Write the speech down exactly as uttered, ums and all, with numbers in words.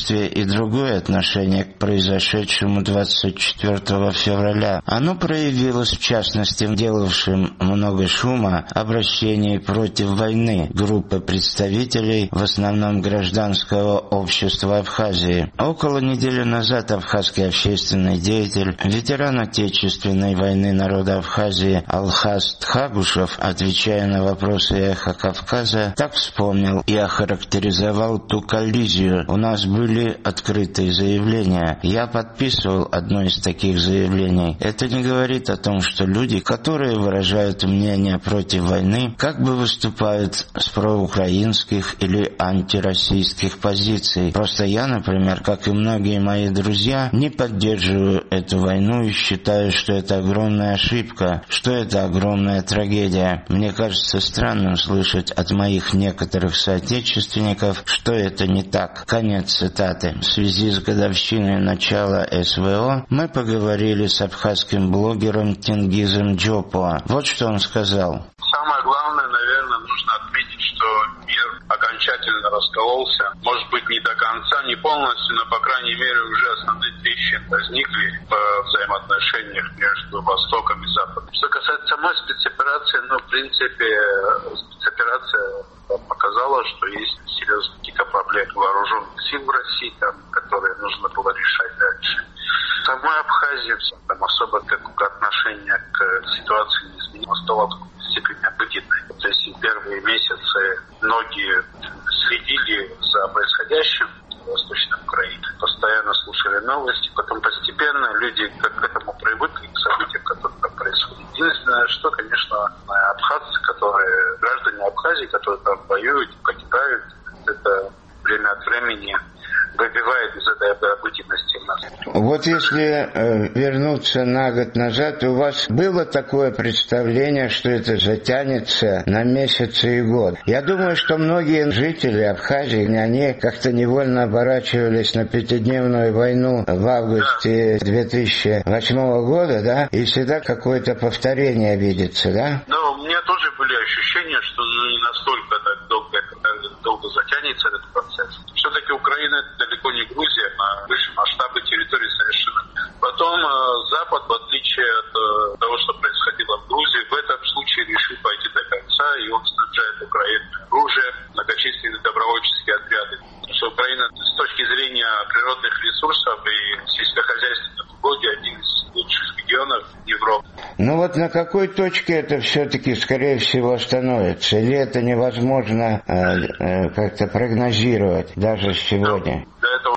сочувствие и другое отношение к произошедшему двадцать четвёртого февраля. Оно проявилось, в частности, в делавшем много шума обращении против войны группы представителей, в основном гражданского общества Абхазии. Около недели назад абхазский общественный деятель, ветеран Отечественной войны народа Абхазии Алхаз Тхагушев, отвечая на вопросы «Эхо Кавказа», так вспомнил и охарактеризовал ту коллизию. У нас были открытые заявления. Я подписывал одно из таких заявлений. Это не говорит о том, что люди, которые выражают мнение против войны, как бы выступают с проукраинских или антироссийских позиций. Просто я, например, как и многие мои друзья, не поддерживаю эту войну и считаю, что это огромная ошибка, что это огромная трагедия. Мне кажется странным слышать от моих некоторых соотечественников, что это не так. Конец цитаты. В связи с годовщиной начала СВО мы поговорили с абхазским блогером Тенгизом Джопуа. Вот что он сказал. Самое главное, наверное, нужно отметить, что мир окончательно раскололся. Может быть, не до конца, не полностью, но, по крайней мере, уже основные трещины возникли в взаимоотношениях между Востоком и Западом. Что касается самой спецоперации, ну, в принципе, спецоперация показала, что есть серьезные какие-то проблемы вооруженных сил в России, там, которые нужно было решать дальше. В самой Абхазии там особо такое отношение к ситуации не изменилось, стало в степени обыденной. То есть в первые месяцы многие следили за происходящим в Восточной Украине, постоянно слушали новости, потом постепенно люди к этому привыкли, к событиям, которые там происходят. Единственное, что, конечно, абхазцы, которые, граждане Абхазии, которые там воюют, погибают, это время от времени выбивает из этой обыденности нас. Вот если э, вернуться на год назад, у вас было такое представление, что это затянется на месяцы и год? Я думаю, что многие жители Абхазии, они как-то невольно оборачивались на пятидневную войну в августе две тысячи восьмого года, да? И всегда какое-то повторение видится, да? Ну, у меня тоже были ощущения, что ну, не настолько так долго, долго затянется этот процесс. Все-таки Украина — это далеко не Грузия, на высшем масштабе территории совершенно. Потом э, Запад, в отличие от э, того, что происходило в Грузии, в этом случае решил пойти до конца, и он снабжает Украину оружием, многочисленные добровольческие отряды. Потому что Украина с точки зрения природных ресурсов и сельскохозяйственных угодий один из лучших регионов Европы. Ну вот на какой точке это все-таки, скорее всего, остановится? Или это невозможно э, э, как-то прогнозировать даже сегодня?